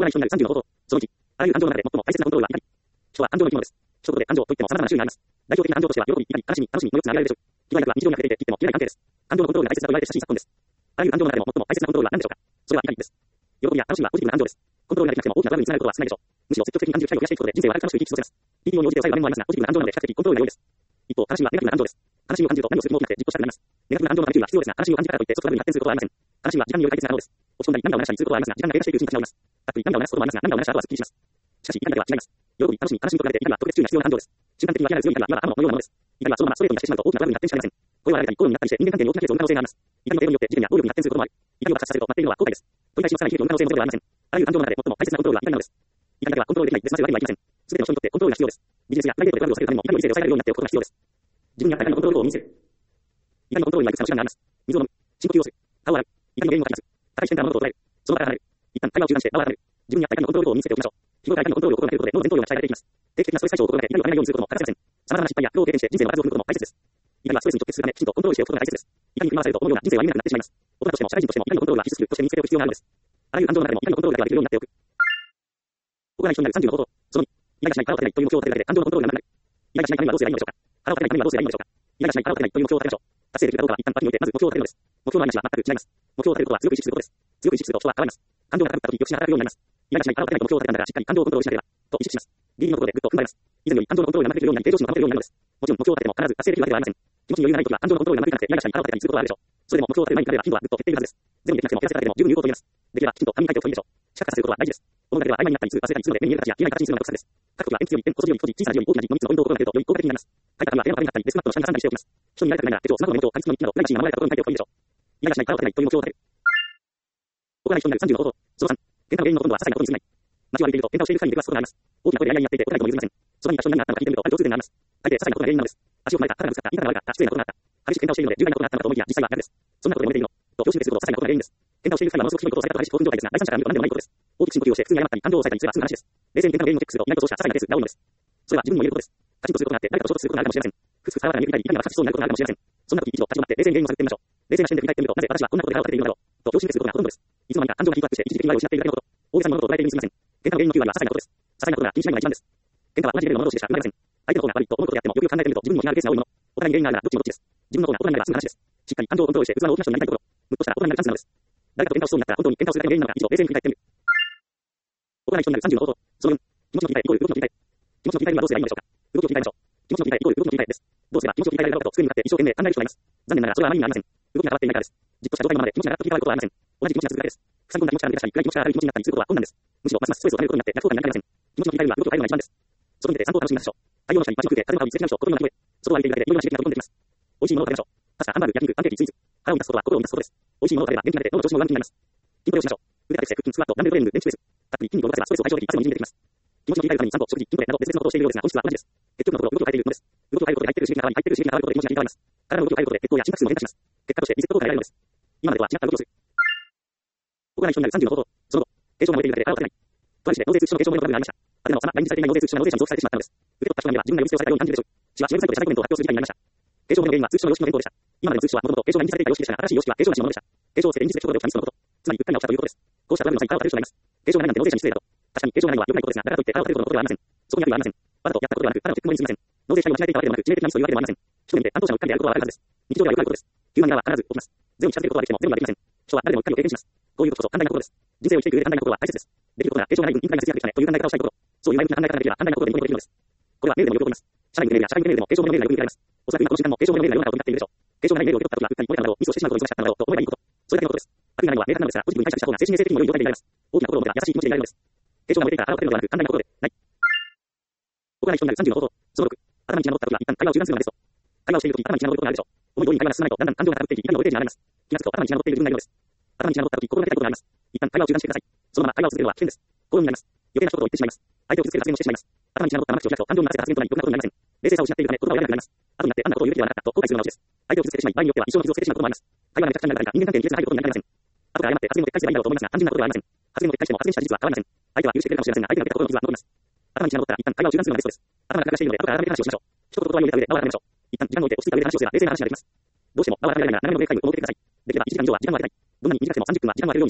が一緒になる30の方法。その1、あらゆる感情の中で最も大切なコントロールは怒り。人は感情の生き物です。一言で感情といっても様々な種類があります。代表的な感情としては、喜び、怒り、悲しみ、楽しみの4つが挙げられるでしょう。喜怒哀楽は日常にあふれていて切っても切れない関係です。感情のコントロールが大切だと言われて親しい昨今です。あらゆる感情の中でも最も大切なコントロールは何でしょうか。それは怒りです。喜びや楽しみはポジティブな感情です。コントロールができなくても大きなトラブルにつながることは少ないでしょう。むしろ積極的に感じる機会を増やしていくことで人生は楽しく生き過ごせます。TPO に応じて抑える場面もありますが、ポジティブな感情なので比較的コントロールが良いです。一方、悲しみはネガティブな感情です。悲しみを感じると何をする気も起きなくて実行したくなります。ネガティブな感情のマグニチュードは必要ですが、悲しみを感じたからといって即トラブルに発展することはありません。悲しみは時間による解決なものです。落ち込んだり涙を流したりすることはありますが、時間が経過していくうちに立ち直ります。たっぷり涙を流すこともありますが、涙を流した後はすっきりします。しかし、怒りだけは違います。喜び、楽しみ、悲しみと比べて怒りは特別注意が必要な感情です。瞬間的に湧き上がる強い怒りは今の雨のようなものです。怒りはそのままストレートに出してしまうと大きなトラブルに発展しかねません。声を荒げたり、口論になったりして人間関係に大きなケースを生む可能性があります。怒りの程度によって事件や暴力に発展することもある。怒りを爆発させると待っているのは後悔です。取り返しのつかない悲劇を生む可能性もゼロではありません。あらゆる感情の中で最も大切なコントロールは怒りなのです。怒りだけはコントロールできない、別なせるわけにはいきません。すべての人にとってコントロールが必要です。ビジネスやプライベートでトラブルを避けるためにも怒りを一斉で抑えられるようになっておくことが必要です。自分や他人のコントロールを見せる。怒りのコントロールにはいくつかの手段があります。水を飲む。深呼吸をする。顔を洗う。怒りの原因を書きます。高い視点から物事を捉える。その場から離れる。一旦会話を中断して場を改める。自分や他人のコントロールを身につけておきましょう。日頃から怒りのコントロールを心がけることで脳の前頭葉が鍛えられていきます。定期的なストレス解消を心がけて怒りをためないようにすることも欠かせません。様々な失敗や苦労を経験して人生の数を踏むことも大切です。怒りはストレスに直結するためきちんとコントロールしておくことが大切です。怒りに振り回されると思うような人生は歩めなくなってしまいます。大人としても社会人としても怒りのコントロールは必須スキルとして身につけておく必要があるのです。あらゆる感情の中でも怒りのコントロールだけはできるようになっておく。ここが一緒になる30の方法。その2、イライラしない腹を立てないという目標を立てるだけで感情のコントロールがなくなる。イライラしないためにはどうすればいいのでしょうか。腹を立てないためにはどうすればいいのでしょうか。イライラしない腹を立てないという目標を立てましょう。達成できるかどうかは一旦先に置いてまず目標を立てるのです。目標のありなしは全く違います。目標を立てることは強く意識することです。強く意識すると人は変わります。感情が高ぶった時抑止が働くようになります。イライラしない腹を立てないと目標を立てたんだらしっかり感情をコントロールしなければと意識します。ギリギリのところでぐっと踏ん張ります。以前より感情のコントロールがうまくできるようになり平常心を保てるようになるのです。もちろん目標を立てても必ず達成できるわけではありません。気持ちに余裕がない時は感情のコントロールがうまくいかなくてイライラしたり腹を立てたりすることはあるでしょう。それでも目標を立てる前に比べれば頻度はぐっと減っているはずです。全部できなくても減らせただけでも十分有効と言えます。できればきちんと紙に書いておくといいでしょう。視覚化させることは大事です。この中では曖昧になったりすぐ忘れたりするので目に見える形や見えない形にするのが特色です。書くときは鉛筆より点、細字より太字、小さな字より大きな字の3つのポイントを心がけるとより効果的になります。書いた紙はペンの壁になったりデスクマットの下に挟んだりしておきます。人に見られたくないなら手帳、スマホのメモ帳、紙質の日記などプライバシーが守られたところに書いておくといいでしょう。イライラしない腹を立てないという目標を立てる。ここが一緒になる30の方法。その3、喧嘩の原因のほとんどは些細なことに過ぎない。街を歩いていると喧嘩をしている際に出くわすことがあります。大きな声でやり合いになっていて答えても譲りません。そばにいた人に何があったのか聞いてみるとある共通点があります。大抵些細なことが原因なのです。足を踏まれた、肩がぶつかった、インターが悪かった、失礼なことがあった。激しく喧嘩をしているので重大なことがあったのかと思いきや実際は逆です。そんなことで揉めているのと表紙ですること些細なことが原因です。喧嘩をしている際はものすごくひどいことをされたと激しい興奮状態ですが、第三者から見ると何でもないことです。大きく深呼吸をして普通に謝ったり感情を抑えたりすれば済む話です。冷静に喧嘩の原因をチェックすると意外とそうした些細なケースが多いのです。それは自分にも言えることです。カチンとすることがあって誰かと衝突することがあるかもしれません。ふつふつ腹が見えたり痛みが爆発しそうになることがあるかもしれません。そんな時一度立ち止まって冷静に原因を探ってみましょう。冷静な視点で振り返ってみるとなぜ私はこんなことで腹を立てているのだろうと上心することがほとんどです。いつの間にか感情がヒートアップして一時的に我を失っているだけのこと。大げさな物事を捉えているにすみません。喧嘩の原因の9割は些細なことです。些細なことが気にしないのが一番です。喧嘩は同じレベルのもの同士でしか生まれません。相手の方が悪いと思うことであってもよくよく考えてみると自分にも非があるケースが多いもの。お互いに原因があるならどっちもどっちです。自分の方が大人になれば済む話です。しっかり感情をコントロールして器の大きな人になりたいところ。むっとしたら大人になるチャンスなのです。誰かと喧嘩をしそうになったら本当に喧嘩をするだけの原因なのか一度冷静に振り返ってみる。ここが一緒になる30の方法。その4、気持ちの切り替えイコール動きの切り替え。気持ちの切り替えにはどうすればいいのでしょうか。動きを切り替えましょう。気持ちの切り替えイコール動きの切り替えです。どうすれば気持ちを切り替えられるかと机に向かって一生懸命考える人がいます。残念ながらそれはあまりにもありません。動きが変わっていないからです。じっとした状態のままで気持ちが上がった時変わることはありません。同じ気持ちが続くだけです。塞ぎ込んだ気持ちから抜け出したり、暗い気持ちから明るい気持ちになったりすることは困難です。むしろますますストレスをためることになって逆効果になりかねません。気持ちの切り替えは動きを変えるのが一番です。外に出て散歩を楽しみましょう。太陽の下に街を食って風の香りに接しましょう。心の鳴き声。外を歩いているだけでいろいろな刺激が飛んできます。美味しいものを食べましょう。パスタ、ハンバーグ、焼肉、パンケーキ、チーズ。腹を満たすことは心を満たすことです。美味しいものを食べれば元気が出て脳の調子も上向きになります。筋トレをしましょう。腕立て伏せ、腹筋、スクワット、ダンベルトレーニング、ベンチプレス。たっぷり筋肉を動かせばストレスを解消でき、汗も滲んできます。気持ちの切り替えるために散歩、食事、筋トレなど別々のことをしているようですが本質は同じです。結局のところ動きを変えているのです。動きを変えることで入っている刺激が変わり、入っている刺激が変わることで気持ちが切り替わります。体の動きを変えることで血行や心拍数も変化します。結果としてリセット効果が得られるのです。今までとは違った動きをする。ここが一緒になる30の方法。その後、軽症が燃えているだけで腹を立てない。トランジで脳税通知書の軽症のトラブルがありました。あるのは来日されていない脳税通知書が脳税者に増載されてしまったのです。受け取った人が見れば自分が呼び捨てをされたように感じるでしょう。市は支援サイトで社内コメントを発表する事態になりました。軽症の原因は通知書の様式の変更でした。今までの通知書はもともと軽症が認知されていた様式でしたが、新しい様式は軽症なしのものでした。軽症をつけて認知する直後で起きたミスのこと。つまりうっかりが起きたということです。こうしたトラブルの際に腹を立てる人がいます。軽症がないなんて脳税者に失礼だと。確かに軽症がないのは良くないことですが、だからといって腹を立てることのことではありません。そこに悪意はありません。わざとやったことではなく、ただの結果にすみません。脳税者に間違えていたわけでもなく、致命的なミスというわけでもありません。一目見て担当者のうっかりであることはわかるはずです。日常ではよくあることです。急なミラーは必ず起きます。ゼロに近づけることはできてもゼロにはできません。人は誰でもうっかりを経験します。こういうことこそ寛大なことです。人生を生きていく上で寛大なことは大切です。できることが軽症がない分引退が節約できたねという考え方をしたいこと。そういう前向きな考え方ができれば寛大なことでもできるのです。これはメールでもよく起こります。社内のメールや社会のメールでも軽症のメールがよく見られます。おそらく今この時間も軽症のメールが世の中を取り巻いているでしょう。軽症がないメールを受け取った時はうっかり漏れたなどミスをしてしまうことに忙しかったなどと思えばいいこと。それだけのことです。悪意がないのは明確なのですが、ポジティブに対処した方が精神衛生的にも良い状態でいられます。大きな心を持てば優しい気持ちでいられるのです。軽症が燃えていたら腹を立てるのではなく寛大な心でない。ここが一緒になる30の方法。その6、頭に血が上った時は一旦会話を中断するのがベスト。会話をしている時頭に血が上ることがあるでしょう。思い通りに会話が進まないとだんだん感情が高ぶっていき怒りの上程度になります。気がつくと頭に血が上っている自分がいるのです。頭に血が上った時心がけたいことがあります。一旦会話を中断してください。そのまま会話を続けるのは危険です。口論になります。余計な一言を言ってしまいます。相手を傷つける発言をしてしまいます。頭に血が上ったまま口を開くと感情にならせた発言となりろくなことになりません。冷静さを失っているため言葉を選べなくなります。後になってあんなことを言うべきではなかったと後悔するのが落ちです。相手を傷つけてしまい場合によっては一生の傷をつけてしまうこともあります。会話がめちゃくちゃになる誰か人間関係に亀裂が入ることになりません。後から謝って発言を撤回すればいいだろうと思いますが肝心なことではありません。発言を撤回しても発言した事実は変わりません。相手は許してくれるかもしれませんが相手が受けた心の傷は残ります。頭に血が上ったら一旦会話を中断するのがベストです。頭がガラガラしているので後から改めて話をしましょう。一言言葉に入れた上で場を改めましょう。一旦時間を置いて落ち着いた上で話をすれば冷静な話ができます。どうしても場を改められないなら長めのブレイクタイムを設けてください。できれば1時間以上は時間を空けたい。どんなに短くても30分は時間を空けるようにしましょう。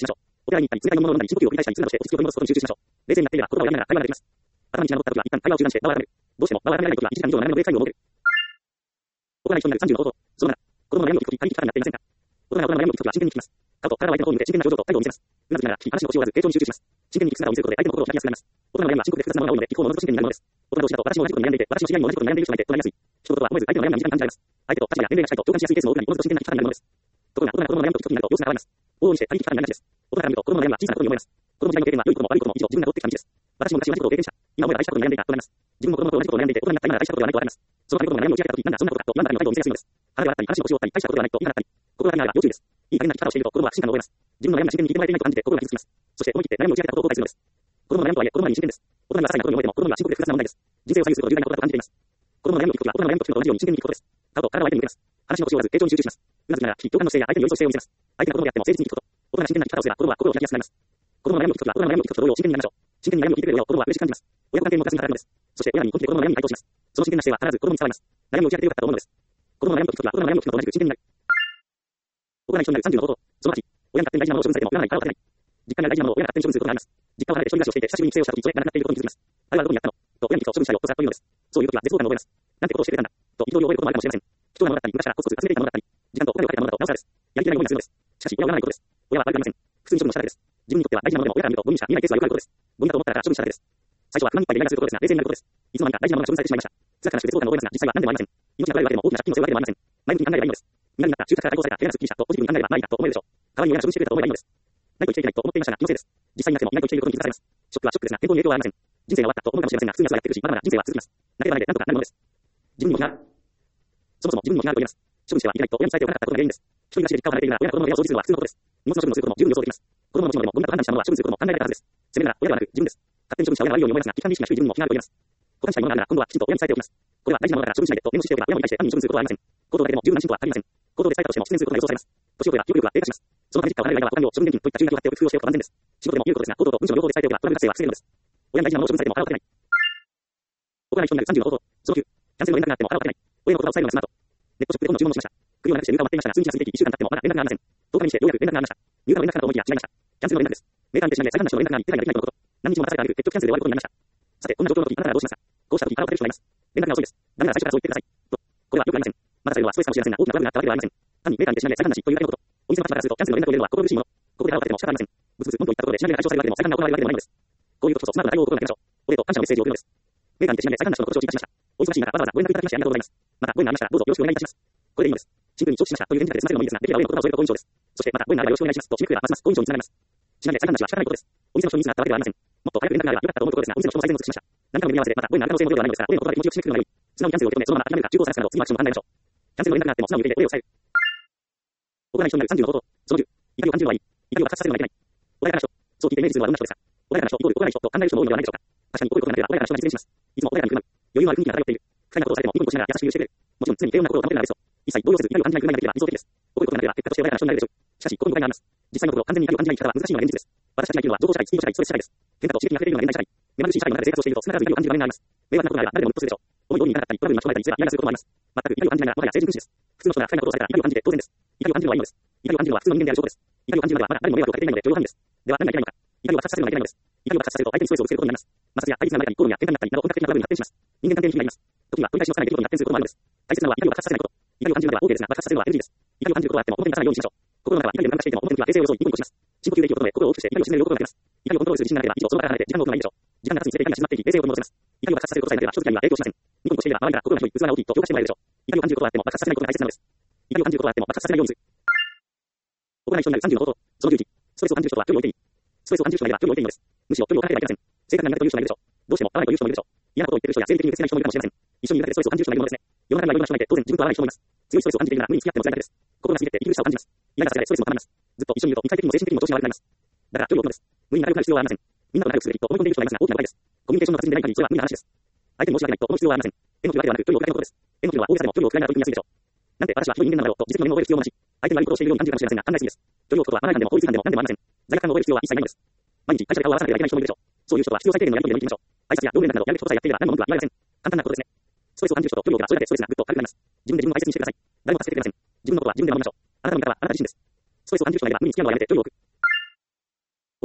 お手洗いに行ったり、通外のものを飲んだり、深呼吸を繰り返したりするなどして、落ち着きを取り戻すことに集中しましょう。冷静になっていれば、言葉をやりながら会話ができます。頭に血が上った時は、一旦会話を中断して、場を改める。どうしても場を改められない時は、1時間以上の長めのブレイクタイムを設ける。大人が一緒になる30の方法。その7、子供の悩みを聞くとき、張り切ったになっていませんか？大人が大人の悩みを聞くときは真剣に聞きます。顔と体を相手の方に向け真剣な表情と態度を見せます。うなずきながら聞き、話の腰を折らず、傾聴に集中します。真剣に聞く姿を見せることで、相手の心を開きやすくなります。大人の悩みは深刻で複雑なものが多いので、聞く方もものずと真剣になるものです。大人同士だと、私も同じことに悩んでいて、私の知り合いも同じことに悩んでいる人がいて、となりやすい。一言は思えず、相手の悩みが身近に感じられます。相手と立場や年齢が近いと共感しやすいケースも多くなり、おのずと真剣な聞き方になるものです。ところが、大人が子供の悩みを聞くときになると、様子が変わります。往々にして、張り切ったになりがちです。大人から見ると、子供の悩みは小さなことに思えます。子供時代の経験は良いことも悪いことも以上、自分が取ってきた道です。私も昔同じことを経験した。今思えば愛したことに悩んでいたとなります。自分も子供と同じことを悩んでいて、大人になった今なら愛したことではないとわかります。その他のことの悩みを打ち明けたとき、なんだそんなことかと言わんばかりの態度を見せやすいのです。腹で笑ったり、話の腰を折ったり、大したことではないと言い放ったり、心がけながら要注意です。いい加減な聞き方をしていると、子供は不信感を覚えます。自分の悩みが真剣に聞いてもらえていないと感じて、心が傷つきます。そして思い切って悩みを打ち明けたことを後悔するのです。子供の悩みとはいえ、子供は真剣です。大人が些細なことに思えても、子供には深刻で複雑な問題です。人生を左右することを重大なことだと感じています。子供の悩みを聞くときは、大人の悩みを聞くのと同じように真剣に聞くことです。顔と体を相手に向けます。話の腰を折らず、傾聴に集中します。うなずきながら聞き、共感の姿勢や相手に寄り添う姿勢を見せます。相手が子供であっても誠実に聞くこと。大人が真剣な聞き方をすれば、子供は心を開きやすくなります。子供の悩みを聞くときは、大人の悩みを聞くときと同様、真剣になりましょう。真剣に悩みを聞いてくれる親を子供は嬉しく感じます。親子関係もガスに働くのです。そして、親に本気で子供の悩みに回答します。その真剣な姿勢は必ず子供に伝わります。悩みを打ち明けてよかったと思うのです。子供の悩みを聞くときは、大人の悩みを聞くのと同じく真剣になる。大人が一緒になる30の方法。その8、親に勝手に大事なものを処分されても言わない腹を立てない。実家にある大事なものを親が勝手に処分することがあります。実家を離れて一人暮らしをしていて、久しぶりに帰省をしたとき、それがなくなっていることに気づきます。あれはどこにあったのと親に聞くと処分したよとざっと言うのです。そういうときは絶望感を覚えます。なんてことをしてくれたんだと憤りを覚えることもあるかもしれません。貴重なものだったり、昔からコツコツ集めていたものだったり、時間とお金をかけたものだとなおさらです。やりきれない思いがするのです。しかし、親は言わないことです。親は悪くありません。普通に処分をしただけです。自分にとっては大事なものでも親から見るとゴミにしか見えないケースがよくあることです。ゴミだと思ったら処分しただけです。最初は不満いっぱいでイライラすることですが、冷静になることです。いつの間にか大事なものが処分されてしまいました。辛く悲しく絶望感を覚えますが、実際は何でもありません。命が取られるわけでも大きな借金を背負うわけでもありません。前向きに考えればいいのです。身軽になった、中核から解放された、手がすっきりしたとポジティブに考えれば、まあいいかと思えるでしょう。代わりに親が処分してくれたと思えばいいのです。ないと言っちゃいけないと思っていましたが、気のせいです。実際になってもいないと言っていることに気づかされます。ショックはショックですが、健康に影響はありません。人生が終わったと思うかもしれませんが、普通にはそうやっていくし、まだまだ人生は続きます。投げられてなんとかなるものです。自分にも気がある。そもそも自分にも気があると言います。処分してはいけないと親に伝えておかなかったことが原因です。一人暮らしで実家を離れているなら、親が子供の部屋を掃除するのは普通のことです。荷物の処分をすることも十分予想できます。子供の持ち物でもゴミだと判断したものは処分することも考えられたはずです。責めるなら親ではなく自分です。勝手に処分した親が悪いように思いますが、危機管理意識が低い自分にも気があると言います。保管したいものがあるなら、今度はきちんと親に伝えておきます。これは大事なものだから処分しないでとメモしておけば、親に対して単に処分することはありません。行動だけでも十分な進歩はありません。行動で伝えたとしても失念することが予想されます。年を取れば記憶力は低下します。そのため実家を離れる間は他にも処分現金といった注意書きを貼っておく工夫をしておくと万全です。仕事でも言うことですが、行動と文章の両方で伝えておけばトラブル発生は防げるのです。親に大事なものを処分されても腹を立てない。大人が一緒になる30の方法。その9、キャンセルの連絡があっても腹を立てない。親の言葉を伝えるのがスマート。ネットショップで本の注文をしました。首をなくして入荷を待っていましたが、数日が過ぎていき、1週間経ってもまだ連絡がありません。10日にしてようやく連絡がありました。入荷の連絡かと思いきや違いました。キャンセルの連絡です。メーカーに停止しないで再販なしの連絡があり、手配ができないとのこと。何日も待たされた挙句、結局キャンセルで終わることになりました。さて、こんな状況の時、あなたはどうしますか？こうした時、腹を立てる人がいます。連絡が遅いです。ダメなら最初からそう言ってください。と。これはよくありません。待たされるのはストレスかもしれませんが、大きなトラブルがあったわけではありません。単にメーカーに停止しないで再販なしというだけのこと。お店の方からすると、キャンセルの連絡を入れるのは心苦しいもの。ここで腹を立てても仕方ありません。ブツブツ文句を言ったことで品切れが解消されるわけでも再販が行われるわけでもないのです。こういう時こそスマートな対応を心がけましょう。お礼と感謝のメッセージを送るのです。メーカーに停止しないで再販なしのご承知いたしました。お忙しい中、わざわざご連絡いただきましてありがとうございます。また、ご縁がありましたら、どうぞよろしくお願いいたします。これでいいのです。シンプルに承知しましたという返事だけで済ませるのもいいですが、できれば親の言葉を添えると好印象です。そして、また、ご縁があればよろしくお願いしますと締めくくれば、ますます好印象につながります。ちなみに再販なしは仕方ないことです。お店の人にミスがあったわけではありません。もっと早く連絡があればよかったと思うところですが、お店の人も最善を尽くしました。何かの目に合わせて、また、ご縁がある可能性もゼロではないのですが、親の言葉で気持ちを締めくくるのが良い。素直にキャンセルを受け止め、そのまま諦めるか中古を探すなど、次のアクションを考えましょう。キャンセルの連絡があっても素直に受け入れて、お礼を伝える。大人が一緒になる30の方法。その10、怒りを感じるのはいい。怒りを爆発させるのはいけない。穏やかな人。そう聞いてイメージするのはどんな人ですか？穏やかな人、イコール怒らない人と考える人も多いのではないでしょうか。確かに怒ることがなければ穏やかな人が実現します。いつも穏やかに振る舞う。余裕のある雰囲気が漂っている。不快なことをされてもニコニコしながら優しく許してくれる。もちろん常に平穏な心を保てるのがベスト。一切動揺せず怒りを感じない振る舞いができれば理想的です。怒ることがなければ結果として穏やかな人になれるでしょう。しかし、ここに誤解があります。実際のところ完全に怒りを感じない生き方は難しいのが現実です。私たちが生きるのは情報社会、スピード社会、ストレス社会です。喧嘩と刺激に溢れているような現代社会。目まぐるしい社会の中で生活をしていると必ず怒りを感じる場面があります。迷惑なことがあれば誰でもムッとするでしょう。思い通りにいかなかったり、トラブルに巻き込まれたりすればイライラすることもあります。全く怒りを感じないならもはや成人君子です。普通の人が不快なことをされたら怒りを感じて当然です。怒りを感じるのはいいのです。怒りを感じるのは普通の人間である証拠です。怒りを感じるまではまだ誰も迷惑をかけていないので許容範囲です。では何がいけないのか。怒りを爆発させるのがいけないのです。怒りを爆発させると相手にストレスをぶつけることになります。摩擦や対立が生まれたり、口論や喧嘩になったりなど本格的なトラブルに発展します。人間関係に被害があります。時には取り返しのつかない出来事に発展することもあるのです。大切なのは怒りを爆発させないこと。怒りを感じるまでは OK ですが、爆発させるのは NG です。怒りを感じることはあっても表に出さないようにしましょう。心の中は怒りでムカしていても表には冷静を装いニコニコします。深呼吸で息を整え、心を大きくして怒りを鎮める両方ができます。怒りをコントロールする自信がなければ以上その場から離れて時間を置くのがいいでしょう。時間が経つにつれて怒りが縮まっていき、冷静を取り戻せます。怒りを爆発させることさえなければ人付き合いには影響しません。ニコニコしていれば周りから心が広い、器が大きいと評価してもらえるでしょう。怒りを感じることはあっても爆発させないことが大切なのです。怒りを感じることはあっても爆発させないようにする。大人が一緒になる30の方法。その11、ストレスを感じる人は距離を置いていい。ストレスを感じる人がいれば距離を置いていいのです。むしろ距離を置かなければいけません。正確な苦手という人がいるでしょう。どうしても合わないという人もいるでしょう。嫌なことを言っている人や生理的に別な人もいるかもしれません。一緒に苦手でストレスを感じる人がいるのですね。世の中にはいろんな人がいて、当然自分と合わない人もいます。強いストレスを感じているなら無理に付き合っても辛いだけです。心が過ぎて息苦しさを感じます。嫌なさがでストレスも溜まります。ずっと一緒にいると肉体的にも精神的にも調子が悪くなります。だから距離を置くのです。無理に仲良くなる必要はありません。みんなと仲良くすべきと思い込んでいる人がいますが、大きな誤解です。コミュニケーションの達人でない限りそれは無理な話です。相手に申し訳ないと思う必要はありません。絵の具はではなく距離を置くだけのことです。絵の具は大げさでも距離を置くだけなら取り組みやすいでしょう。なんて私はひどい人間なのだろうと自分の念を覚える必要もなし、相手に悪いことをしているように感じるかもしれませんが、考えすぎです。距離を置くことはマナー違反でも法律違反でも何でもありません。罪悪感を覚える必要は一切ないのです。毎日会社で顔を合わさなければいけない人もいるでしょう。そういう人とは必要最低限のやり取りで乗り切りましょう。挨拶や料理連絡などやることさえやっていれば何も文句は言われません。簡単なことですね。ストレスを感じる人と距離を置けばそれだけストレスがぐっと軽くなります。自分で自分を大切にしてください。誰も助けてくれません。自分のことは自分で守りましょう。あなたの味方はあなた自身です。ストレスを感じる人がいれば無理に付き合うのはやめて距離を置く。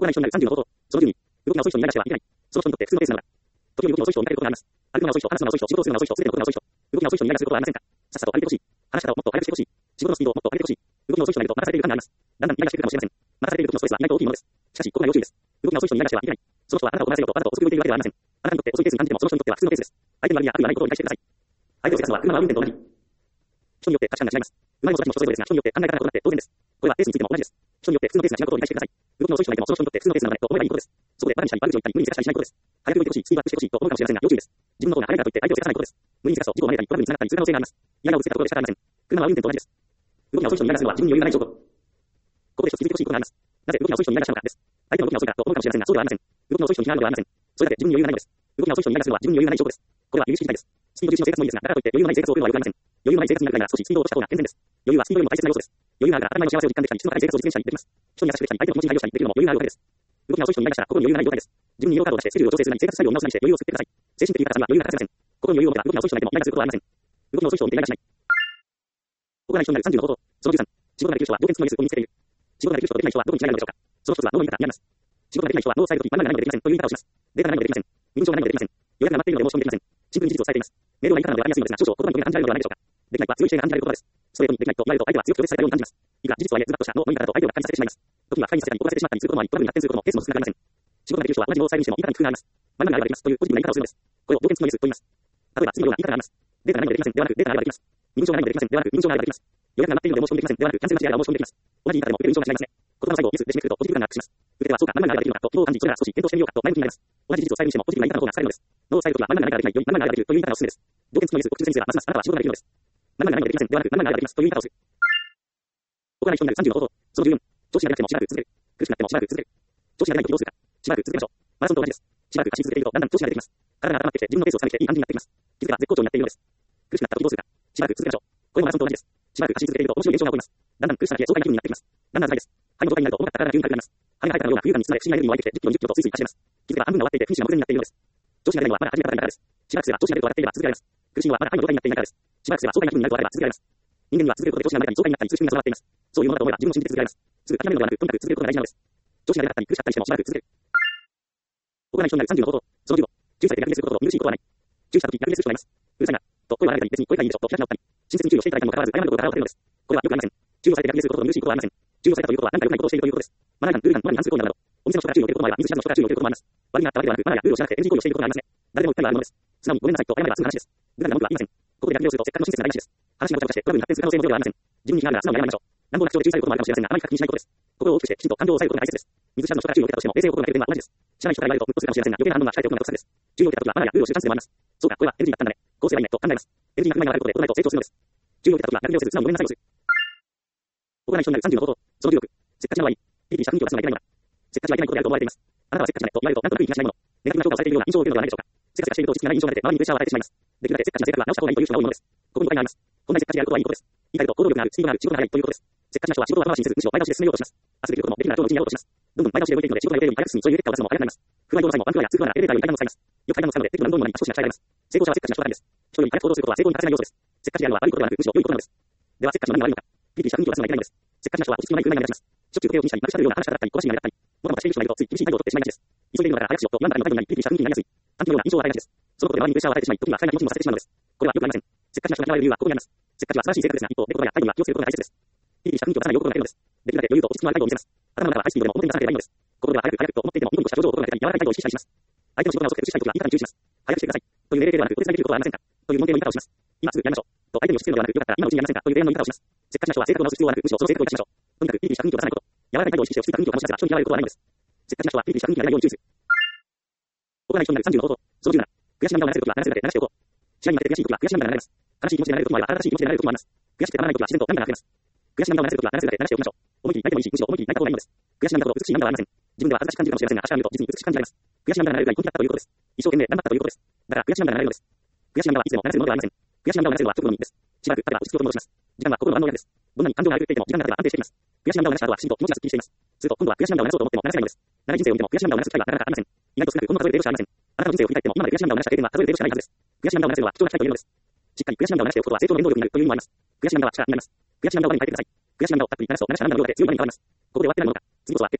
ここが一緒になる30のこと。その12、動きが遅い人にイライラしてはいけない。その人にとって普通のペースなのだ。時折動きが遅い人を見かけることがあります。歩くのが遅い人、話すのが遅い人、仕事をするのが遅い人、すべてのことが遅い人。動きが遅い人にイライラすることはありませんか？さっさと歩いてほしい。話し方をもっと早くしてほしい。仕事のスピードをもっと上げてほしい。動きが遅い人になると任されている感があります。だんだんイライラしてくるかもしれません。任されている時のストレスは意外と大きいものです。しかし、ここが要注意です。動きが遅い人にイライラしてはいけない。その人はあなたを同じようとあなたを遅く動いているわけではありません。あなたにとって遅いペースに感じてもその人にとっては普通のペースです。相手の悪いや悪いはないことを理解してください。相手をせかすのは車は運転と同じ。人によって価値観が違います。生まれも育ちもそれぞれですが、人によって考え方が異なって当然です。これはペースについても同じです。人によって普通のペースが違うことを理解してください。動きの遅い人がいてもその人にとって普通のペースなのでと思えばいいことです。そこでバカにしたり悪口を言ったり無理にせかしたりしないことです。早く動いてほしい、スピードアップしてほしいと思うかもしれませんが要注意です。自分の方が早いからといって相手をせかさないことです。無理にせかすと事故を招いたりトラブルにつながったりする可能性があります。イヤをぶつけたところで仕方ありません。車は運転と同じです。動きが遅い人にイライラするのは自分に余裕がない証拠。ここで一つ気づいてほしいことがあります。なぜ動きが遅い人にイライラしたのかです。相手の動きが遅いからと思うかもしれませんがそうではありません。動きの遅い人に批判はありません。それだけ自分に余裕がないのです。動きが遅い人にイライラするのは自分に余裕がない証拠です。これは有識事態です。スピード重視の生活もいいですが、だからといって余裕のない生活を送るのは良くありません。余裕のない生活になるから少しスピードを落とした方が健全です。余裕はスピードよりも大切な要素です。余裕があるから当たり前の幸せを実感できたり、質の高い生活を実現したりできます。人に優しくできたり、相手の気持ちに配慮したりできるのも余裕があるわけです。動きが遅い人にイライラしたら心に余裕がない状態です。自分にイエローカードを出してスキルを調整するなり生活スタイルを見直すなりして余裕を作ってください。精神的な方には余裕が欠かせません。心に余裕を持てば動きが遅い人がいてもイライラすることはありません。動きの遅い人を見てイライラしない。ここが一緒になる30のこと。その13、仕事ができる人はどこにつのリスクを見つけている。仕事ができる人とできない人はどこに違いがあるのでしょうか。その一つは脳の言い方にあります。仕事ができない人は脳を伝えるとき、何々ができませんという言い方をします。データが何もできません。身分証が何もできません。予約が待っているので申し込みできません。シンプルに事実を伝えています。メールは言い方なので分かりやすいのですが、少々言葉に込め感じられるのではないでしょうか。できないは強い否定が感じられる言葉です。ストレートにできないと言われると相手は強く拒絶されたように感じます。いくら事実とはいえズバッとした脳の言い方だと相手をがっかりさせてしまいます。時には不快にさせたり怒らせてしまったりすることもあり、トラブルに発展することもケースも少なくありません。仕事ができる人は同じ脳を伝えるにしても言い方に工夫があります。何々がありますというポジティブな言い方をするのです。これを同点付きのリスクと言います。例えば次のような言い方があります。データが何もできませんではなく、データがあればできます。身分証が何もできませんではなく、身分証があればできます。予約が待っているので申し込みできませんではなく、キャンセル待ちであれば申し込みできます。同じ言い方でも受ける印象が違いますね。言葉の最後をイエスで締めくくるとポジティブ感がアップします。受け手はそうか、何々があればできるのかと希望を感じ、それなら少し検討してみようかと前向きになります。同じ事実を伝えるにしてもポジティブな言い方の方が使えるのです。脳を伝えるときは何々が何々ができないより何々があればできるという言い方がおすすめです。同点付きのリスクを口ずにすればますますあなたは仕事ができるのです。何々が何もできませんではなく、何々があればできますという言い方をする。ここが一緒になる30のこと。その14、調子が出なくてもしばらく続ける。苦しくなってもしばらく続ける。調子が出ないときどうするか。しばらく続けましょう。マラソンと同じです。しばらく走り続けるとだんだん調子が出てきます。体が温まってきて自分のペースをつかめていい感じになってきます。気づけば絶好調になっているのです。苦しくなったときどうするか。しばらく続けましょう。これもマラソンと同じです。しばらく走り続けていると面白い現象が起こります。だんだん苦しさだけ爽快な気分になってきます。だんだん辛いです。肺の状態になると重かった体が急に軽くなります。羽が生えたような冬がに包まれ不思議なエネルギーも湧いてきて10キロ20キロとスイスイ走れます。気づけば半分が終わっていてフィニッシュが目前になっているのです。調子が出ないのはまだ始めたばかりだからです。しばらくすれば調子が出ると笑っていれば続けられます。苦しいのはまだ肺の状態になっていないからです。しばらくすれば爽快な気分になるとあれば続けられます。人間には続けることで調子が慣れたり爽快になったり痛しみが備わっています。そういうものだと思えば自分を信じて続けられます。すぐ諦めるのではなく、とにかく続けることが大事なのです。調子が出なかったり苦しかったりしてもしばらく続ける。ここが一緒になる30のこと。その15、注意されて逆ギレすることと見苦しいことはない。注意したとき逆ギレする人がいます。うるさいな。と声を荒げたり別に声がいいんでしょと開き直ったり。親切に注意をしていただいたにもかかわらず謝るところからを立てるのです。これはよくありません。注意をされて逆ギレすることと見苦しいことはありません。注意をされたということは何か良くないことをしているということです。マナーガン、ルールガン、マナーに反する行為など、お店の人から注意を受けることもあれば、見ず知らずの人から注意を受けることもあります。悪いなったわけではなく、マナーやルールを知らなくて NG 行為をしていることがありますね。誰でも一回はあるものです。素直にごめんなさいと謝れば済む話です。無駄な文句は言いません。ここで逆ギレをするとせっかくの親切な大事です。話がごちゃごちゃしてトラブルに発展する可能性もゼロではありません。自分に非難が素直に謝りましょう。乱暴な口調で注意されることもあるかもしれませんが、あまり確認しないことです。心を大きくしてきちんと感情を抑えることが大切です。見ず知らずの人から注意を受けたとしても冷静を心がける点は同じです。知らない人から言われるとムッとするかもしれませんが、余計な反応が控えておくのが得策です。注意を受けたときはマナーやルールを知るチャンスでもあります。そうか、これは NG だったんだね。こうすればいいねと考えます。NG が不満があることで大人へと成長するのです。注意を受けたときは逆ギレをする素直にごめんなさいをする。ここが一緒になる30のこと。その16、せっかちな場合、ピリピリした雰囲気を出すのがいけないのだ。せっかちはいけないことであると思われています。あなたはせっかちだねと言われるとなんとなくいい気がしないもの。ネガティブな評価をされているような印象を受けるのではないでしょうか。せっかちがしていると落ち着きがない印象が出て周りにプレッシャーを与えてしまいます。できるだけせっかちな性格は直した方がいいという人が多いものです。ここに誤解があります。こんなにせっかちであることはいいことです。言い換えると行動力がある、スピードがある、仕事が早いということです。せっかちな人は仕事は後回しにせず、むしろ前倒しで進めようとします。明日できることもできるなら今日のうちにやろうとします。どんどん前倒しで動いていくので仕事が予定より早く進み、そういうレッカーを出すのも早くなります。不具合の際もバンクーバーや通過ならエレベーターより階段を使います。よく階段を使うので、テクノランドにもなり少しが鍛えられます。成功者はせっかちな人ばかりです。人より早く行動することは成功に欠かせない要素です。せっかちであるのは悪いことではなく、むしろ良いことなのです。ではせっかちの何が悪いのか。ピリピリした雰囲気を出すのがいけないのです。せっかちな人は落ち着きのない空気になりがちます。しょっちゅう時計を気にしたり、まくしゃべるような話し方だったり、小走りになりだったり、もたもたしている人がいるとつい厳しい態度をとってしまいがちです。急いでいるのだから早くしようと言わんばかりの態度になり、ピリピリした雰囲気になりやすい。短期のような印象を与えがちです。そのことで周りにプレッシャーを与えてしまい、時には不快な気持ちにもさせてしまうのです。これはよくありません。せっかちな人が嫌われる理由はここにあります。せっかちは正しい性格ですが、一方で心や態度には気をつけることが大切です。ピリピリした雰囲気を出さないよう心がけるのです。できるだけ余裕と落ち着きのある態度を見せます。頭の中はハイスピードでも表に出さなければいいのです。ここでは早く早くと思っていてもニコニコした表情を心がけたり、柔らかい態度を意識したりします。相手の仕事が遅くて苦しいときは言い方に注意します。早くしてください。という命令ではなく、お手伝いできることはありませんかという文系の言い方をします。今すぐやりましょう。と相手に押し付けるのではなく、よかったら今のうちにやりませんかという提案の言い方をします。せっかちな人は性格を直す必要はなく、むしろその性格を生かしましょう。とにかくピリピリした雰囲気を出さないこと。柔らかい態度を意識して落ち着いた雰囲気を醸し出せば人に嫌われることはないのです。せっかちな人はピリピリした雰囲気がないように注意する。ここが一緒になる30のこと。その17、悔し涙を流せるときは流せるだけ流しておこう。試合に負けて悔しいときは悔し涙が流れます。悲しい気持ちで流れるときもあれば、新しい気持ちで流れるときもあります。悔しくてたまらないときは自然と涙が溢れます。悔し涙を流せるときは流せるだけ流しておきましょう。思い切り泣いてもいいし、むしろ思い切り泣いた方がいいのです。悔し涙ほど美しい涙はありません。自分では恥ずかしく感じるかもしれませんが、足を上げると実に美しく感じられます。悔し涙が流れるがいい時だったということです。一生懸命頑張ったということです。だから悔し涙が流れるのです。悔し涙はいつでも流せるものではありません。悔し涙を流せるのは直後のみです。しばらく経てば落ち着きを取り戻します。時間は心の安納です。どんなに感情が荒れていても時間が経てば安定してきます。悔し涙を流した後は不思議と気持ちがすっきりしています。すると今度は悔し涙を流そうと思っても流せないのです。長い人生を見ても悔し涙を流す機会はなかなかありません。意外と少なくこの例える例しかありません。あなたの人生を振り返っても今まで悔し涙を流した経験は例える例しかないはずです。悔し涙を流せるのは貴重な機会というのです。しっかり悔し涙を流しておくことは成長の原動力になるという意味もあります。悔し涙は力になります。悔し涙を我に変えてください。悔し涙をたっぷり流すと流した涙の量だけ強いものに変わります。ここで終わってないものか。次こそは結果を出す。と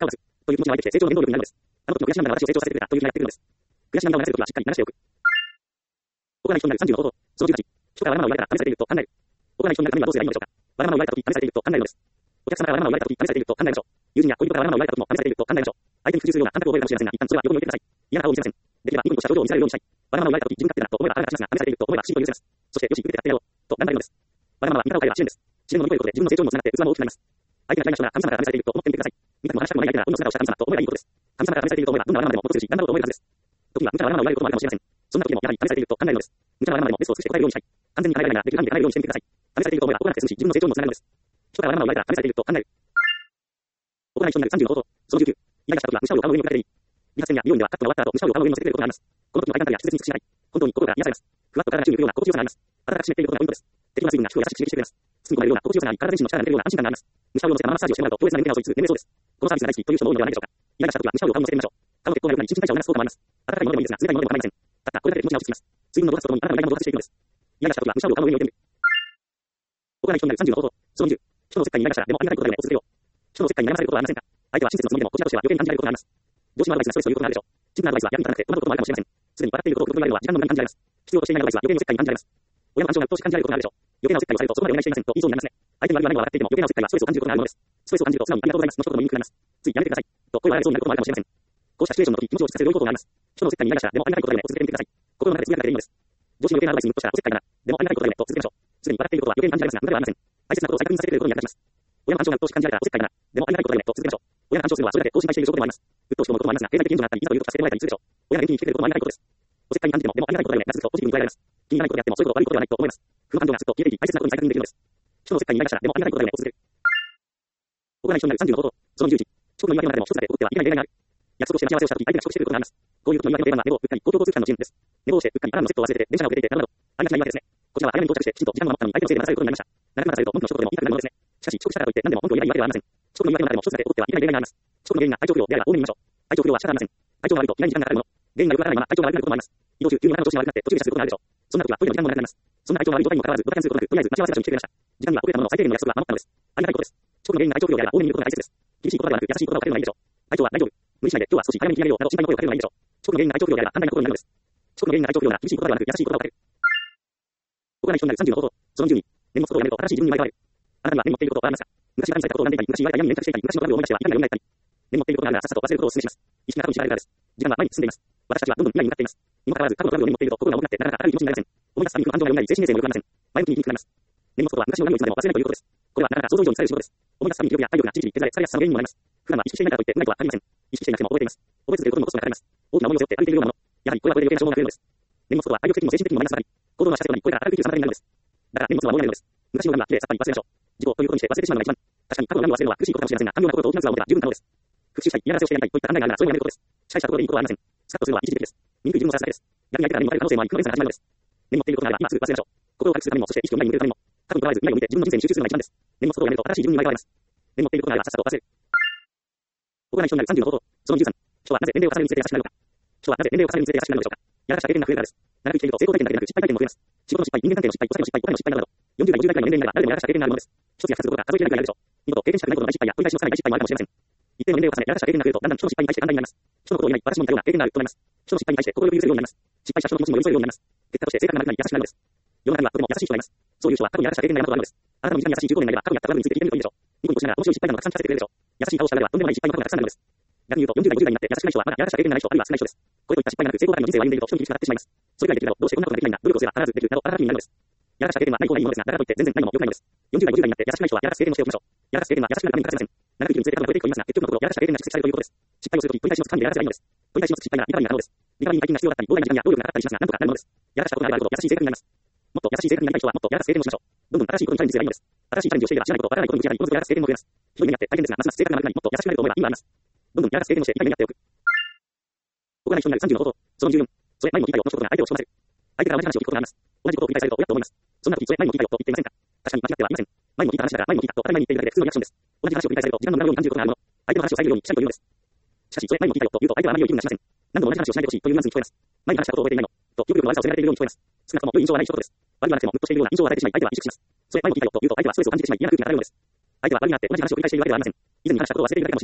という気持ちは相手として成長の原動力になるのです。あの時の悔し涙が私を成長させてくれたというふうにやってくるのです。悔し涙を流せる時はしっかり流しておく。お金に人になる30の方法。その18。人からわがままを言われたら試されていると考える。お金に人になるためにはどうすればいいのでしょうか。わがままを言われた時試されていると考えるのです。お客様からわがままを言われた時試されていると考えましょう。友人や恋人からわがままを言われた時も試されていると考えましょう。相手に服従するような感覚を覚えるかもしれませんが、一旦それは横に置いてください。嫌な顔を見せません。できればニコニコした表情を見せられるようにしたい。わがままを言われた時自分勝手だと思えばあなたが勝ちますが、試されていると思えば不思議と許せます。そして、よし、受けてやってやろう。と頑張れるのです。わがままは見方を変えれば支援です。自然を乗り越えることで自分の成長にもつながって器も大きくなります。相手が嫌いな人が神様から試されていると思ってみてください。見たくも話したくもない相手が運の姿をした神様と思えばいいことです。神様から試されていると思えばどんなわがままでも戻せるし、頑張ろうと思えるはずです。時には無茶なわがままを言われることもあるかもしれません。そんな時もやはり試されていると考えるのです。無茶なわがままでもベストを尽くして答えるようにしたい。完全に叶えられないができる範囲で叶えるようにしてみてください。試されていると思えば行わなくて済むし、自分の成長にもつながるのです。人からわがままを言われたら試されていると考える。行い人になる30の方法。その19。イライラした時は無茶を顔の上に向かっていい。理髪店や美容院ではカットが終わった後、無茶を顔の上に乗せてくれることがあります。この時の間隔や質に尽くしない。本当に心から癒されます。ふわっと体が宙に浮くような心地よさがあります。体が湿っていることがポイントです。適度な水分が皮膚を優しく刺激してくれます。包み込まれるような心地よさがあり、体全身の力が抜けるような安心感があります。無茶を乗せたままマッサージをしてもらうと、強烈な眠気が襲いつつ眠れそうです。このサービスが大好きという人も多いのではないでしょうか。イライラした時は無茶を顔に乗せてみましょう。顔の血行が良くなり、新陳代謝を促す効果もあります。温かいものでもいいですが、冷たいものでも構いません。たったこれだけで気持ちが落ち着きます。水分の動かすとともにあなたのイライラも動かしていくのです。イライラした時は無茶を顔の上に置いてみる。行い人になる30の方法。その20。人の世界にイライラしたらでもありがたいことだよねを続けよう。人の世界に悩まされることはありませんか。相手は親切のつもりでもこちらとしては余計に感じられることがあります。上司のアドバイスがストレスということがあるでしょう。チームのアドバイスは役に立たなくて戸惑うこともあるかもしれません。すでに笑っていることを心に言われるのは時間の無駄に感じられます。必要としていないアドバイスは余計におせっかいに感じられます。親の感情が鬱陶しく感じられることがあるでしょう。余計なおせっかいをされるとそこまでお願いしていませんと言いそうになりますね。相手の悪い場面が笑っていても余計なおせっかいはストレスを感じることがあるのです。ストレスを感じると素直にありがとうございますの一言も言いにくくなります。ついやめてくださいと声を荒げそうになることもあるかもしれません。こうしたシチュエーションの時気持ちを落ち着かせる良い方法があります。人のおせっかいにイライラしたらでもありがたいことだよねを続けてみてください。心の中でつぶやくだけでいいのです。上司に余計なアドバイスにムッとしたらおせっかいならでもありがたいことだよねと続けましょう。すでに笑っていることは余計に感じられますが無駄ではありません。大切なことを再確認させてくれることに役立ちます。親の感情が鬱陶しく感じられたらおせっかいならでもありがたいことだよねと続けましょう。親が干渉するのはそれだけこう心配している証拠でもあります。鬱陶しく思うこともありますが、経済的援助があったりいざというと助けてもらえたりするでしょう。親が元気に来てくれることもありがたいことです。おせっかいに感じてもでもありがたいことだよねが続くとポジティブに捉えられます。気にならないことであってもそういうこと悪いことではないと思います。負の感情がすっと消えていき大切なことに再確認できるのです。人の世界にイライラしたらでもありがたいことだよねを続ける。行い人になる30の方法。その21。遅刻の言い訳の中でも一つだけ起こってはいけない例外がある。約束をして待ち合わせをしたとき相手が遅刻してくることがあります。こういう時の言い訳の定番は寝坊、うっかり、公共交通機関の順です。寝坊してうっかりアラームのセットを忘れて電車が遅れていてなどなど。ありがちな言い訳ですね。こちらは早めに到着してきちんと時間が守ったのに相手のせいで待たされることになりました。長く待たされると文句の一言でも言いたくなるものですね。しかし遅刻したからといって何でも文句を言えばいいわけではありません。遅刻の言い訳の中でも一つだけ起こってはいけない例外があります。遅刻の原因が体調不良であれば多めに言いましょう。体調不良は仕方ありません。体調が悪いと嫌いに時間がかかるもの。原因がよくわからないまま体調が悪くなることもあります。移動中、急にあなたの調子が悪くなって途中で車することがあるでしょう。そんな時はトイレの時間もなくなります。そんな体調が悪い状態にもかかわらず、ドタキャンすることなく、とりあえず待ち合わせ場所に来てくれました。時間には遅れたものの最低限の約束は守ったのです。ありがたいことです。遅刻の原因が体調不良であれば多めに言うことが大切です。厳しい言葉ではなく優しい言葉をかけるのがいいでしょう。相手は大丈夫。無理しないで今日は少し早めに決めようなど心配の声をかけるのがいいでしょう。遅刻の原因が体調不良であれば簡単なことになるのです。遅刻の原因が体調不良なら厳しい言葉ではなく優しい言葉をかける。行い人になる30の方法。その12。念持つことをやめると新しい自分に生まれ変わる。あなたには念持っていることはありますか。昔話されたことを恨んでいたり、昔言われた嫌に連絡していたり、昔のトラブルを思い出しては痛みが蘇ったり。念持っていることがあるならさっさと忘れることをお勧めします。意識が過去に知られるからです。時間は前に進んでいます。私たちはどんどん未来に向かっています。にもかかわらず過去のトラブルを念持っていると心が重くなってなかなか明るい気持ちになりません。思い出すたびに不安情が読んだり精神衛生も良くなりません。前向きに生きてくれます。念持つことは昔の恨みをいつまでも忘れないということです。これはなかなか想像以上にされる仕事です。思い出すたびに記憶や体力がじりじり削られ、されやすさの原因にもなります。普段は意識していないからといってうまいとは限りません。意識していなくても覚えています。覚え続けることもコストがかかります。大きな思いを背負って歩いているようなもの。やはりこれはこれで余計な消耗が増えるのです。念持つことは体力的にも精神的にもマイナスばかり。行動のしゃせとなり、これから歩くという妨げになるのです。だから念持つのはもうやめるのです。昔の恨みはきれいさっぱり忘れましょう。事故ということにして忘れてしまうのが一番。確かに過去の恨みを忘れるのは苦しいことかもしれませんが、寛容な心と大きな器を持てば十分なのです。復讐したい、嫌がらせをしてやりたいといった考えがあるならそれをやめることです。支配したところでいいことはありません。スカッとするのは一時的です。醜い自分をさらすだけです。逆に相手から目に持たれる可能性もあり、負の連鎖が始まるのです。念持っていることがあれば今すぐ忘れましょう。心を軽くするためにも、そして意識を前に向けるためにも、過去にとらわれず未来を見て自分の人生に集中するのが一番です。念持つことをやめると新しい自分に生まれ変わります。念持っていることがあればさっさと忘れる。行い人になる30の方法。その13。人はなぜ年齢を重ねるにつれて優しくなるのか。人はなぜ年齢を重ねるにつれて優しくなるのでしょうか。やらかした経験が増えるからです。長く生きていると成功体験だけでなく失敗体験も増えます。仕事の失敗、人間関係の失敗、お金の失敗、お金の失敗など、40代、50代くらいの年齢になれば誰でもやらかした経験があるものです。一つや二つどころか数えきれないくらいあるでしょう。見事経験したくないことのない失敗や繰り返しのつかない大失敗もあるかもしれません。一定の年齢を重ね、やらかした経験が増えると、だんだん人の失敗に対して簡単になります。人のことを言えない、私も似たような経験があるとなります。人の失敗に対して心よく許せるようになります。失敗した人の気持ちにも寄り添えるようになります。結果として性格がなくなり優しくなるのです。世の中にはとても優しい人がいます。そういう人は過去にやらかした経験が山ほどあるのです。あなたの身近に優しい15年になれば過去にやったトラブルについて聞いてみるといいでしょう。ニコニコしながら面白い失敗などたくさん聞かせてくれるでしょう。優しい顔をしたがればとんでもない失敗の過去がたくさんあるのです。逆に言うと40代、50代になって優しくない人はまだやらかした経験がない人、あるいは少ない人です。これといった失敗がなく成功体の人生を歩んでいると人に厳しくなってしまいます。それができるだろう、どうしてこんなことができないんだ、努力をすれば必ずできるなど、あなたになるのです。やらかした経験はない方がいいものですが、だからといって全然ないのも良くないのです。40代、50代になって優しくない人はやらかす経験をしておきましょう。やらかす経験は優しくなるために欠かせません。長く生きるにつれて過去が増えていくと言いますが、結局のところやらかした経験が蓄積されるということです。失敗をするとき、取り返しのつかんでやらせばいいのです。取り返しのつく失敗ならリカバリーが可能です。リカバリーに大金が必要だったり、膨大な時間や労力がかかったりしますが、なんとかなるものです。やらかしたことがあればあるほど優しい性格になります。もっと優しい性格になりたい人はもっとやらかす経験をしましょう。どんどん新しいことにチャレンジすればいいのです。新しいチャレンジをしていれば知らないこと、わからないことに向き合い、おのずとやらかす経験も増えます。ひどい目にあって大変ですが、ますます性格が悪くなり、もっと優しくなると思えば意味があります。どんどんやらかす経験をして痛い目にあっておく。行い人になる30の方法。その14。それ前にも聞いたよの一言が相手をしょうませる。相手から同じ話を聞くことがあります。同じことを繰り返されると親と思います。そんな時、それ前にも聞いたよと言っていませんか。確かに間違ってはいません。前にも聞いた話だから前にも聞いたと当たり前に言っているだけで普通のリアクションです。同じ話を繰り返されると時間の無駄を感じることがあるもの。相手の話を遮るようにしたいというのです。しかし、それ前にも聞いたよと言うと相手はあまり良い気分がしません。何度も同じ話をしないでほしいというニュアンスに聞こえます。前に話したことを覚えていないのと記憶力の悪さを責められているように聞こえます。少なくとも良い印象はない一言です。悪い話でもムッとしているような印象を与えてしまい相手は萎縮します。それ前にも聞いたよと言うと相手はストレスを感じてしまい嫌な空気が漂うのです。相手は悪いなって同じ話を繰り返しているわけではありません。以前に話したことを忘れているだけかもしれません。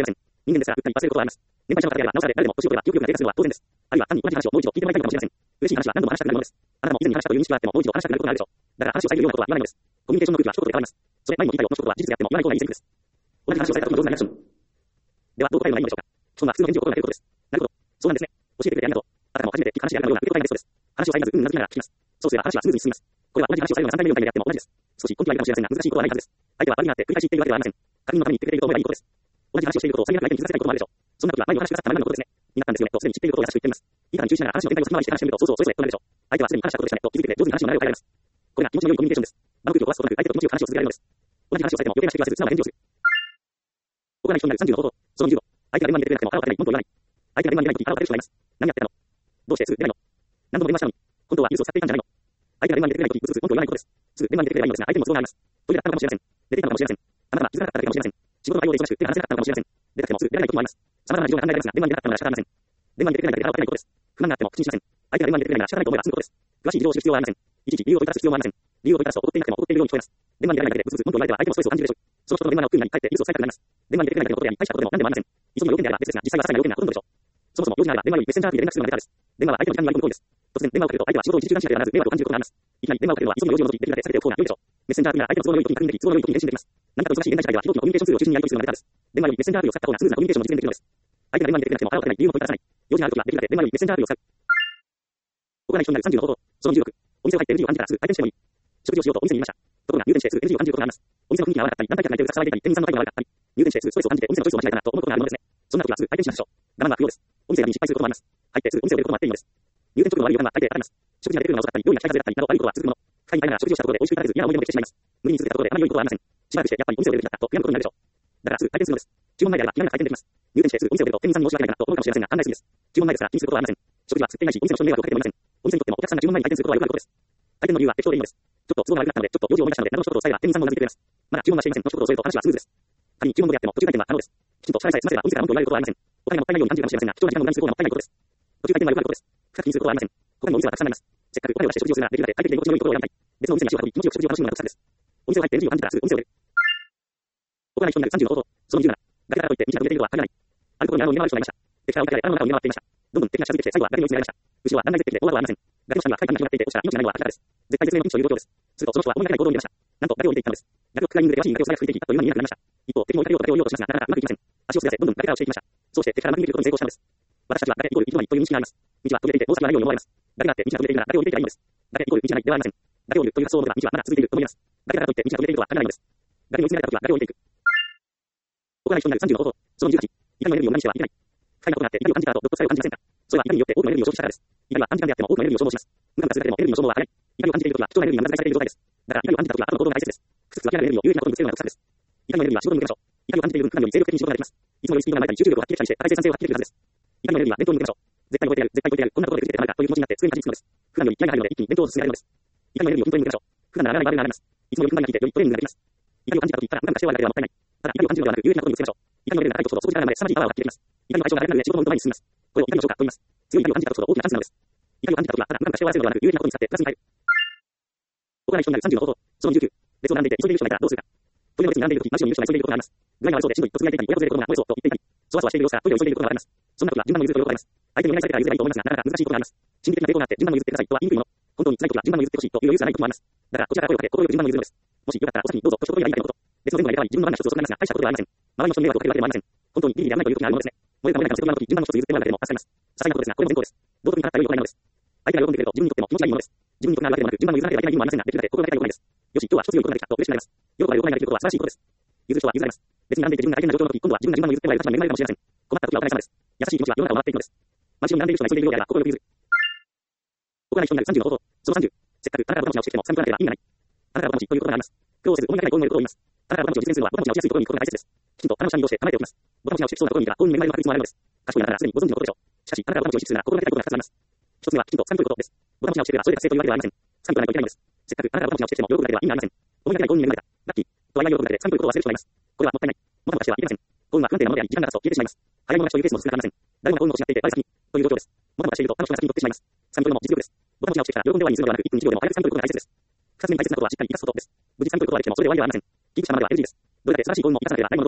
人間ですから、うっかり忘れることはあります。年配者の方であれば、なおさら誰でも年を取れば記憶力が低下するのは当然です。あるいは単に同じ話をもう一度聞いてもらいたいのかもしれません。嬉しい話は何度も話したくなるものです。あなたも以前に話したという認識があっても、もう一度話したくなることがあるでしょう。だから話を遮るようなことは言わないのです。コミュニケーションの空気は一言で変わります。それ、前も言ったようなことは事実であっても言わない方がいいセリフです。同じ話をされた時の上手なリアクション。では、どう答えればいいのでしょうか。基本は普通の返事を心がけることです。なるほど。そうなんですね。教えてくれてありがとう。あなたも初めて聞く話であるかのような受け答えができそうです。話を遮らず、うなずきながら聞きます。そうすれば話はスムーズに進みます。これは同じ話をされるのが3回目4回目であっても同じです。少し根気はあるかもしれませんが、難しいことはないはずです。相手は悪気があって繰り返し言っているわけではありません。確認のために言ってくれていると思えばいいことです。同じ話をしていることを最悪相手に気づかせたいこともあるでしょう。そんな時は前にお話しくださったままのことですね。になったんですよねとすでに知っていることを優しく言っています。いいかに注意しながら話の展開を先回りして話してみると、そうそうそれぞれとなるでしょう。相手はすでに話したことでしたねと気づいてくれ、上手に話の流れを変えられます。これが気持ちの良いコミュニケーションです。場の空気を壊すことなく相手と気持ちよく話を続けられるのです。同じ話をされても余計な指摘はせず、素直な返事をする。行わない人になる30の方法。その20度。相手が電話に出てくれなくても腹を立てない、文句を言わない。相手が電話に出ないとき腹を立てる人がいます。何やってたの？どうしてすぐ出ないの？何度も電話したのに。本当はニュースを使っていたんじゃないの？相手が電話に出てくれないとき、うつうつ文句を言わないことです。すぐ電話に出てくればいいのですが、相手にも都合があります。トイレだったのかもしれません。出てきたのかもしれません。あなたが気づかなかっただけかもしれません。仕事の内容で忙しく手が離せなかったのかもしれません。出たくてもすぐ出られないときもあります。様々な事情が考えられますが、電話に出なかったのなら仕方ありません。電話に出てくれないだけで腹を立てないことです。不満があっても口にしません。相手が電話に出てくれないなら仕方ないと思えば済むことです。詳しい事情を知る必要はありません。いちいち理由を問いただす必要もありません。理由を問いただすと怒っていなくても怒っているように聞こえます。電話に出られないだけでうつうつ文句を言われては相手もストレスを感じるでしょう。その人の電話の奥になり帰ってニュースを伝えたくなります。電話に出てくれないだけのことや大したことでも何でもありません。急ぎの要件であれば別ですが、実際は些細な要件がほとんどでしょう。そもそも用事があれば電話よりメッセンジャーアプリで連絡するのがベターです。電話は相手の時間に割り込む行為です。突然電話をかけると相手は仕事を一時中断しなければならず迷惑を感じることがあります。いきなり電話をかけるのは急ぎの用事を除きできるだけ避けておく方が良いでしょう。メッセンジャーアプリなら相手の都合の良い時に確認でき、都合の良い時に返信できます。何かと忙しい現代社会では非同期のコミュニケーションツールを中心にやり取りするのがベターです。電話よりメッセンジャーアプリを使った方がスムーズなコミュニケーションを実現できるのです。相手が電話に出てくれなくても腹を立てない理由を問いたださない。用事があるときはできるだけ電話よりメッセンジャーアプリを使う。行わない人になる30の方法。その26。お店を入って NG を感じたらすぐ退店してもいい。食事をしようとお店に言いました。ところが入店してすぐ NG を感じることがあります。お店の雰囲気が合わなかったり、何回か泣いてうるさく騒いでいたり、店員さんの態度が悪かったり、入店してすぐストレスを感じてお店のチョイスを間違えたなと思うことがあるものですね。そんな時はすぐ退店しましょう。我慢は不要です。お店選びに失敗することもあります。入ってすぐお店を出ることもあっていいのです。入店直後の悪い予感は相手で当たります。食事が出てくるのが遅かったり、料理が期待外れだったりなど悪いことは続くもの。深い2回なら食事をしたことで美味しくいただけず嫌な思い出もできてしまいます。無理に続けたことであまり良いことはありません。しばらくしてやっぱりお店を出るべきだったと悔やむことになるでしょう。だからすぐ退店するのです。注文前であれば気軽な回転できます。入店してすぐお店を出ると店員さんに申し訳ないなと思うかもしれませんが、案内するんです。注文前ですから気にすることはありません。食事は作っていないし、お店の人に迷惑をかけてもいません。お店にとってもお客さんが注文前に回転することはよくあることです。回転の理由は適当でいいのです。ちょっと都合が悪くなったので、ちょっと用事を思い出したので、などの一言を伝えれば店員さんもうなずいてくれます。まだ注文はしていませんの一言を添えると話はスムーズです。仮に注文後であっても途中回転は可能です。きちんと支払いさえ済ませればお店から文句を言われることはありません。お金がもったいないように感じるかもしれませんが、貴重な時間を無駄にする方がもったいないことです。途中回転はよくあることです。深く気にすることはありません。他にもお店はたくさんあります。せっかくお金を出して食事をするならできるだけ相手に居心地の良いことを選びたい。別のお店に足を運び、気持ちよく食事を楽しむのが得策です。お店を入って NG を感じたらすぐお店を出る。行わない人になる30の方法。その27。崖からといって道が途切れているとは限らない。あることに穴を見回る人がいました。敵から追いかけられ穴の中を見回っていました。どんどん敵が近づいてきて最後は崖に追い詰められました。後ろは断崖絶壁で大技はありません。崖の下には深い谷が広がっていて落ちたら命がないのは明らかです。絶対絶命のピンチという状況です。するとその人は思いがけない行動に出ました。なんと崖を降りていったのです。崖をクライミングで険しい崖を素早く吹いていったという間にいなくなりました。一方、敵も追いかけようと崖を降りようとしますが、なかなかうまくいきません。足をすやせ、どんどん崖から落ちていきました。そうして敵から幕に出ることに成功したのです。私たちは崖イコール生き物という認識があります。道は途切れていて、大先がないように思われます。崖があって道が途切れているなら崖を降りていけばいいのです。崖イコール道がないではありません。崖を降りるという発想を持てば道はまだ続いていると思います。崖だからといって道が途切れているとは限らないのです。崖に追い詰められた時は崖を降りていく。行わない人になる30の方法。その18。痛みのエネルギーを無駄にしてはいけない。不快なことがあって痛みを感じた後、どっと疲れを感じませんか？それは痛みによって多くのエネルギーを消費したからです。痛みは短時間であっても多くのエネルギーを消耗します。無駄なするだけでもエネルギーの消耗は早い。痛みを感じている時は貴重なエネルギーが無駄遣いされている状態です。だから痛みを感じた時は後の行動が大切です。不屈は嫌なエネルギーを有益なことにぶつけるのが得策です。痛みのエネルギーは仕事に向けましょう。痛みを感じている分、普段より精力的に仕事ができます。いつもよりスピードが前かに集中力を発揮できたりして、課題生産性を発揮できるはずです。痛みのエネルギーは伝統に向けましょう。絶対に覚えてやる、絶対に覚えてやる、こんなことでできてたまるかという気持ちになって机に立ちつくのです。普段より気合が入るので一気に伝統を進められるのです。痛みのエネルギーを均等に向けましょう。普段ならない場面があります。いつもより踏ん張りが効いてよりトレーニングができます。痛みを感じた時から普段からして終わるだけではもったいない。ただ痛みを感じるのではなく有益なことにぶつけましょう。痛みのレベルが高いとそこそこになるまで凄まじいパワーを発揮できます。痛みの対象が荒くなるので仕事の運動前に進みます。これを痛みの消化と言います。強い痛みを感じた時ほど大きなチャンスなのです。痛みを感じた時はただ普段からして終わらせるのではなく有益なことに使ってプラスに変える。行わない人になる30の方法。その19。列を並んでいて急いでいる人がいたらどうするか。トイレの列に並んでいる時、マンションにいる人が急いでいることがあります。具合が悪そうでしんどいとつぶやいていたり、親子連れ子供が漏れそうと言っていたり、そわそわしている様子からトイレを急いでいることがあります。そんな時は順番の譲るということがあります。相手にお願いされたら譲ればいいと思いますが、なかなか難しいことがあります。心理的な抵抗があって順番の譲ってくださいとは言いにくいもの。本当に辛い時は順番の譲ってほしいという余裕がない時もあります。だからこちらから声をかけ、心よく順番の譲るのです。もしよかったらお先にどうぞと一言やりたいのこと。別の前後がいれば自分の番が一つ遅くなりますが、大したことではありません。周りの人に迷惑をかけるわけでもありません。本当にギリギリやらないという時があるものですね。燃えるか燃えないかの瀬戸際の時、順番の一つ譲ってもらうだけでも助かります。些細なことですが、これも伝統です。道徳にかかった良い行いなのです。相手が喜んでくれると自分にとっても気持ちがいいものです。自分に得があるわけでもなく、順番の譲らなければいけない理由もありませんが、できるだけ心がけたい行いです。よし、今日は一つ良いことができたと嬉しくなります。喜ばれる行いができることは素晴らしいことです。譲る人は譲られます。別に並んでいて自分が大変な状況の時、今度は自分が順番を譲ってもらえる立場に恵まれるかもしれません。困った時はお互い様です。優しい気持ちは世の中を回っていくのです。街に並んでいる人が急いでいるようであれば心よく譲る。行わない人になる30の方法。その30。せっかくあなたがボタンを押してきても寒くなければ意味がない。あなたがボタンを押しということがあります。苦労せず思いがけない行動になることを言います。あなたがボタンを押しを実践するのはボタンを押しをしやすいところに行くことが大切です。きちんと棚の下に移動して構えておきます。ボタンを押しをしてきそうなところにいたら幸運に恵まれる確率もあるのです。賢いあなたならすでにご存知のことでしょう。しかし、あなたがボタンを押しをするなら心がけたいことが2つあります。一つ目はきちんと掴むということです。ボタンを押しをしていればそれで達成というわけではありません。掴むとないといけないのです。せっかくあなたがボタンを押しをしてきても喜ぶだけでは意味がありません。思いがけない幸運に恵まれた。ラッキー。とは言わない喜ぶだけで掴むということを忘れる人がいます。これはもったいない。ボタンを押してはいけません。幸運は不安定なものであり、時間が経つと消えてしまいます。早い者勝ちというケースも少なくありません。誰もが幸運を失っていて、我先にという状況です。ボタンを押していると楽しくな先に取ってしまいます。掴むというのも実力です。ボタンを押しをしてきたら喜んではにするのではなく、1分1秒でも早く掴むということが大切です。2つ目に大切なことはしっかり生かすことです。無事掴むということができてもそれで終わりではありません。技術者のまでは NG です。どれだけ素晴らしい幸運も生かさなければ何も同然です。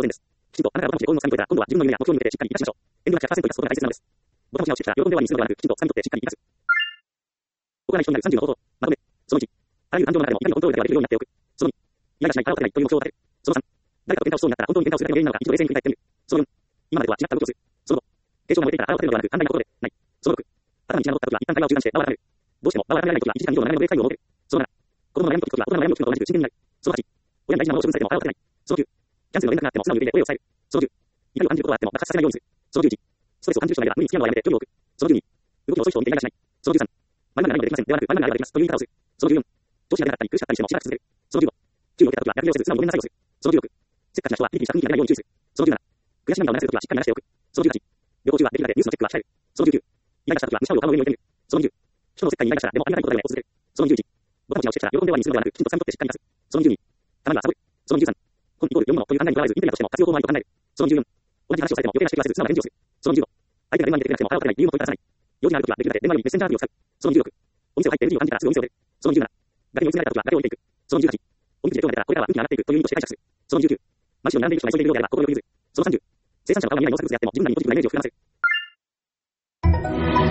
きちんとあなたがボタンを押してゴールの3に超えたら、今度は自分の夢や目標に向けてしっかり言い出しましょう。遠慮が 100% 生かすことが大切なのです。ボタンを押し直してきたら喜んで終わりにするのではなく、きちんと3にとってしっかり言い出す。僕がない人になる30の方法。まとめ。その1。あらゆる感情の中でもいかにコントロールできるようになっておく。その2。イライラしない腹を立てないという目標を立てる。その3。誰かと喧嘩をしそうになったら本当に喧嘩をするだけの原因なのか一度冷静に振り返ってみる。その4。今までとは違った動きをする。その5。警鐘が燃えていたら腹を立てるのではなく、簡単なことでない。その6。頭に血が残った時は一旦会話を中断して場を温める。どうしても場を温められない時は1時間以上の長めのブレイク会議を設ける。その7。子供の悩みの時は大人の悩みの時と同じく真剣になる。その8。親に大事なものを処分されても腹を立てない。その9。キャンセルの連絡があっても素直に受け入れ声を抑える。その10。怒りを感じることがあっても爆発させないようにする。その11。ストレスを感じる人がいれば無理に付き合うのはやめて距離を置く。その12。動きの遅い人を見てイライラしない。その13。〇〇なら今できませんではなく〇〇ならできますという言い方をする。その14。調子が出なかったり苦しかったりしてもしばらく続ける。その15。注意を受けた時は逆ギレをせず素直にごめんなさいをする。その16。せっかちな人はピリピリした雰囲気が出ないように注意する。その17。悔し涙を流せる時はしっかり流しておく。その18。旅行中はできるだけニュースのチェックは控える。その19。イライラした時は無視を他の上に置いてみる。その20。人の世界にイライラしたらでもありがたいことだよねを続ける。その21。ボタンを押してきたら喜んで終わりにするのではなく、きちんと3にとってしっかり出す。その22。たまにはサボる。その23。本イコール読むものという考えにとらわれず、インテリアとしても活用法もありと考える。その24。同じ話をされても余計な指摘はせず素直な返事をする。その25。相手が電話に出てくれなくても腹を立てない理由も問いたださない。用事があるときはできるだけ電話よりメッセンジャーアプリを使う。その26。お店を入っている時を感じたらすぐお店を出る。その27。崖に追い詰められたときは崖を降りていく。その28。おみくじで今日が出たらこれからは運気が上がっていくという意味として解釈する。その29。毎週に並んでいる人が急いでいるようであれば心を許す。その30。生産者の顔が見えない農作物であっても自分なりにポジティブなイメージを膨らませる。